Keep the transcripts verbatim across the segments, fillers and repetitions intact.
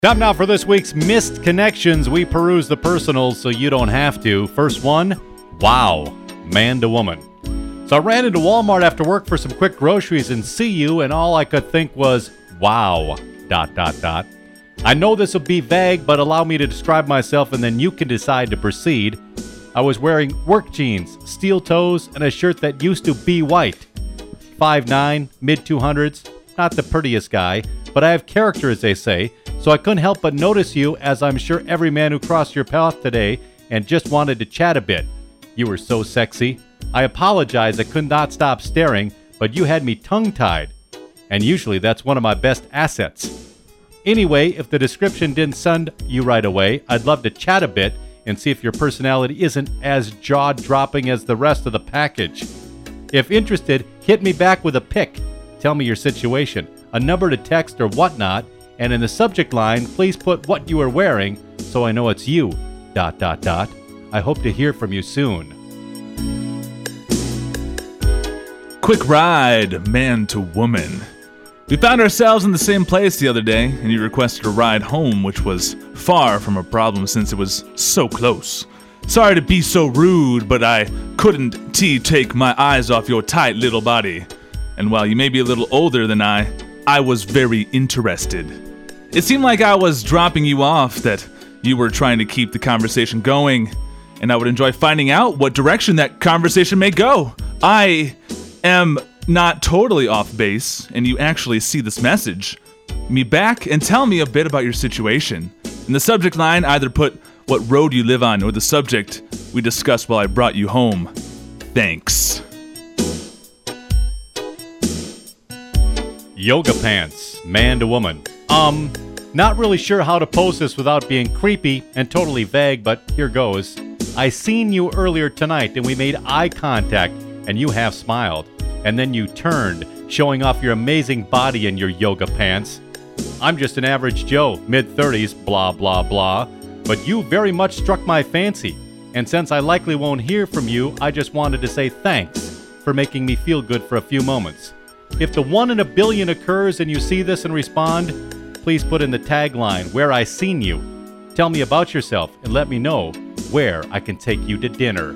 Time now for this week's Missed Connections. We peruse the personals so you don't have to. First one, wow, man to woman. So I ran into Walmart after work for some quick groceries and see you, and all I could think was, wow, dot, dot, dot. I know this will be vague, but allow me to describe myself and then you can decide to proceed. I was wearing work jeans, steel toes, and a shirt that used to be white. five nine, mid two hundreds, not the prettiest guy, but I have character, as they say, so I couldn't help but notice you, as I'm sure every man who crossed your path today, and just wanted to chat a bit. You were so sexy. I apologize, I could not stop staring, but you had me tongue-tied. And usually that's one of my best assets. Anyway, if the description didn't send you right away, I'd love to chat a bit and see if your personality isn't as jaw-dropping as the rest of the package. If interested, hit me back with a pic. Tell me your situation, a number to text or whatnot, and in the subject line, please put what you are wearing so I know it's you, dot, dot, dot. I hope to hear from you soon. Quick ride, man to woman. We found ourselves in the same place the other day, and you requested a ride home, which was far from a problem since it was so close. Sorry to be so rude, but I couldn't t- take my eyes off your tight little body. And while you may be a little older than I, I was very interested. It seemed like I was dropping you off, that you were trying to keep the conversation going, and I would enjoy finding out what direction that conversation may go. I am not totally off base, and you actually see this message. Me back and tell me a bit about your situation. In the subject line, either put what road you live on or the subject we discussed while I brought you home. Thanks. Yoga pants, man to woman. Um, not really sure how to post this without being creepy and totally vague, but here goes. I seen you earlier tonight and we made eye contact and you half smiled. And then you turned, showing off your amazing body in your yoga pants. I'm just an average Joe, mid-thirties, blah, blah, blah. But you very much struck my fancy. And since I likely won't hear from you, I just wanted to say thanks for making me feel good for a few moments. If the one in a billion occurs and you see this and respond, please put in the tagline, where I seen you. Tell me about yourself and let me know where I can take you to dinner.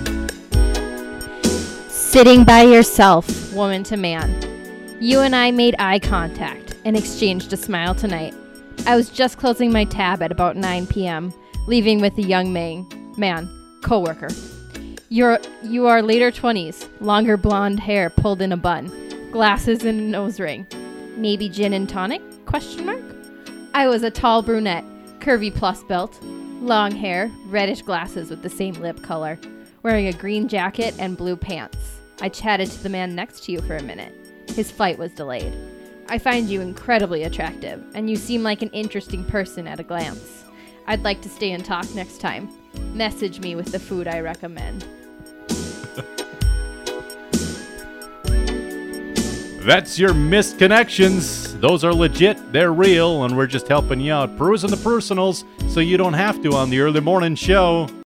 Sitting by yourself, woman to man. You and I made eye contact and exchanged a smile tonight. I was just closing my tab at about nine p.m., leaving with a young man, man, co-worker. You're, you are later twenties, longer blonde hair pulled in a bun, glasses and a nose ring. Maybe gin and tonic? Question mark? I was a tall brunette, curvy plus belt, long hair, reddish glasses with the same lip color, wearing a green jacket and blue pants. I chatted to the man next to you for a minute. His flight was delayed. I find you incredibly attractive, and you seem like an interesting person at a glance. I'd like to stay and talk next time. Message me with the food I recommend. That's your Missed Connections. Those are legit, they're real, and we're just helping you out, perusing the personals so you don't have to on the early morning show.